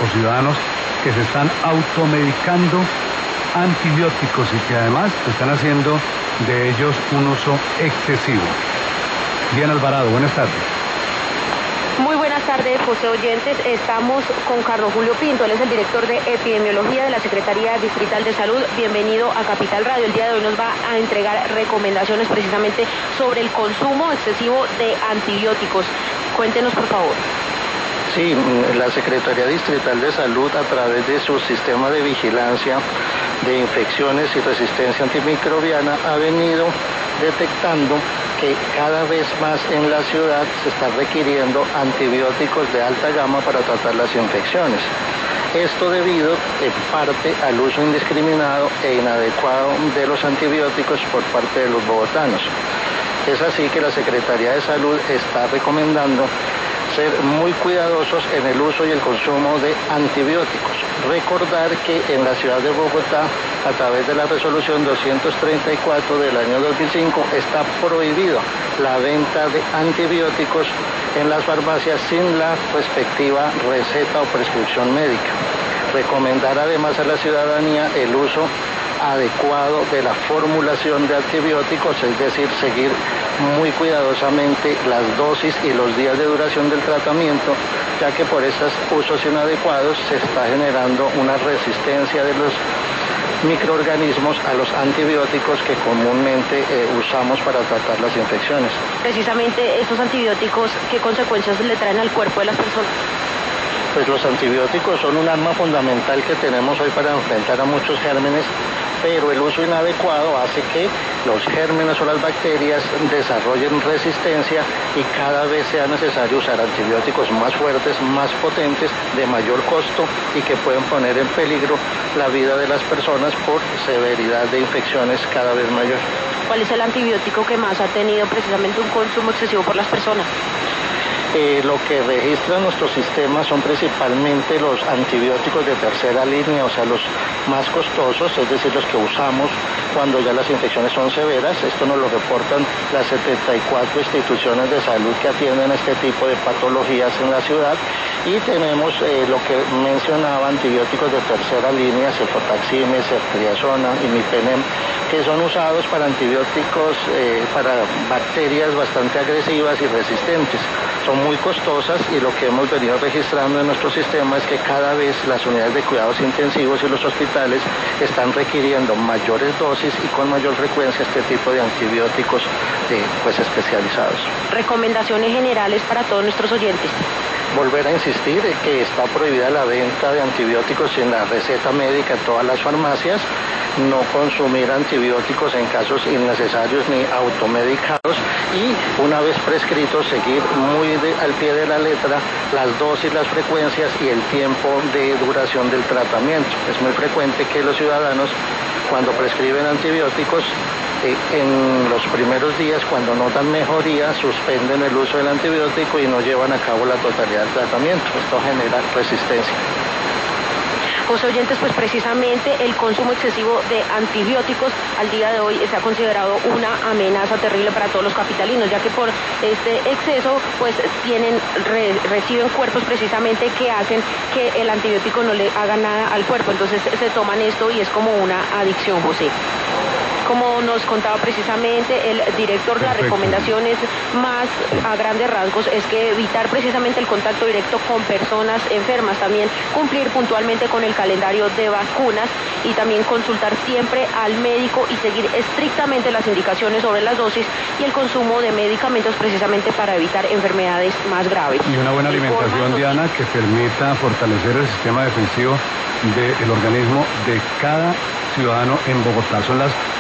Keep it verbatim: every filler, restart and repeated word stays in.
los ciudadanos que se están automedicando antibióticos y que además están haciendo de ellos un uso excesivo. Diana Alvarado, buenas tardes. Muy buenas tardes, José Oyentes. Estamos con Carlos Julio Pinto, él es el director de epidemiología de la Secretaría Distrital de Salud. Bienvenido a Capital Radio. El día de hoy nos va a entregar recomendaciones precisamente sobre el consumo excesivo de antibióticos. Cuéntenos, por favor. Sí, la Secretaría Distrital de Salud, a través de su sistema de vigilancia de infecciones y resistencia antimicrobiana, ha venido detectando que cada vez más en la ciudad se están requiriendo antibióticos de alta gama para tratar las infecciones. Esto debido en parte al uso indiscriminado e inadecuado de los antibióticos por parte de los bogotanos. Es así que la Secretaría de Salud está recomendando ser muy cuidadosos en el uso y el consumo de antibióticos. Recordar que en la ciudad de Bogotá, a través de la resolución doscientos treinta y cuatro del año dos mil cinco, está prohibido la venta de antibióticos en las farmacias sin la respectiva receta o prescripción médica. Recomendar además a la ciudadanía el uso adecuado de la formulación de antibióticos, es decir, seguir muy cuidadosamente las dosis y los días de duración del tratamiento, ya que por estos usos inadecuados se está generando una resistencia de los microorganismos a los antibióticos que comúnmente eh, usamos para tratar las infecciones. Precisamente estos antibióticos, ¿qué consecuencias le traen al cuerpo de las personas? Pues los antibióticos son un arma fundamental que tenemos hoy para enfrentar a muchos gérmenes, pero el uso inadecuado hace que los gérmenes o las bacterias desarrollen resistencia y cada vez sea necesario usar antibióticos más fuertes, más potentes, de mayor costo y que pueden poner en peligro la vida de las personas por severidad de infecciones cada vez mayor. ¿Cuál es el antibiótico que más ha tenido precisamente un consumo excesivo por las personas? Eh, lo que registra nuestro sistema son principalmente los antibióticos de tercera línea, o sea, los más costosos, es decir, los que usamos cuando ya las infecciones son severas. Esto nos lo reportan las setenta y cuatro instituciones de salud que atienden este tipo de patologías en la ciudad. Y tenemos eh, lo que mencionaba, antibióticos de tercera línea, cefotaxime, ceftriaxona, imipenem, que son usados para antibióticos, eh, para bacterias bastante agresivas y resistentes. Son muy costosas y lo que hemos venido registrando en nuestro sistema es que cada vez las unidades de cuidados intensivos y los hospitales están requiriendo mayores dosis y con mayor frecuencia este tipo de antibióticos eh, pues especializados. Recomendaciones generales para todos nuestros oyentes. Volver a insistir en que está prohibida la venta de antibióticos sin la receta médica en todas las farmacias, no consumir antibióticos en casos innecesarios ni automedicados y una vez prescritos seguir muy de, al pie de la letra las dosis, las frecuencias y el tiempo de duración del tratamiento. Es muy frecuente que los ciudadanos, cuando prescriben antibióticos, eh, en los primeros días, cuando notan mejoría, suspenden el uso del antibiótico y no llevan a cabo la totalidad del tratamiento. Esto genera resistencia. José Oyentes, pues precisamente el consumo excesivo de antibióticos al día de hoy se ha considerado una amenaza terrible para todos los capitalinos, ya que por este exceso pues tienen re, reciben cuerpos precisamente que hacen que el antibiótico no le haga nada al cuerpo. Entonces se toman esto y es como una adicción, José. Como nos contaba precisamente el director, las recomendaciones más a grandes rasgos es que evitar precisamente el contacto directo con personas enfermas, también cumplir puntualmente con el calendario de vacunas y también consultar siempre al médico y seguir estrictamente las indicaciones sobre las dosis y el consumo de medicamentos precisamente para evitar enfermedades más graves. Y una buena alimentación, Diana, que permita fortalecer el sistema defensivo del organismo de cada ciudadano en Bogotá. Son las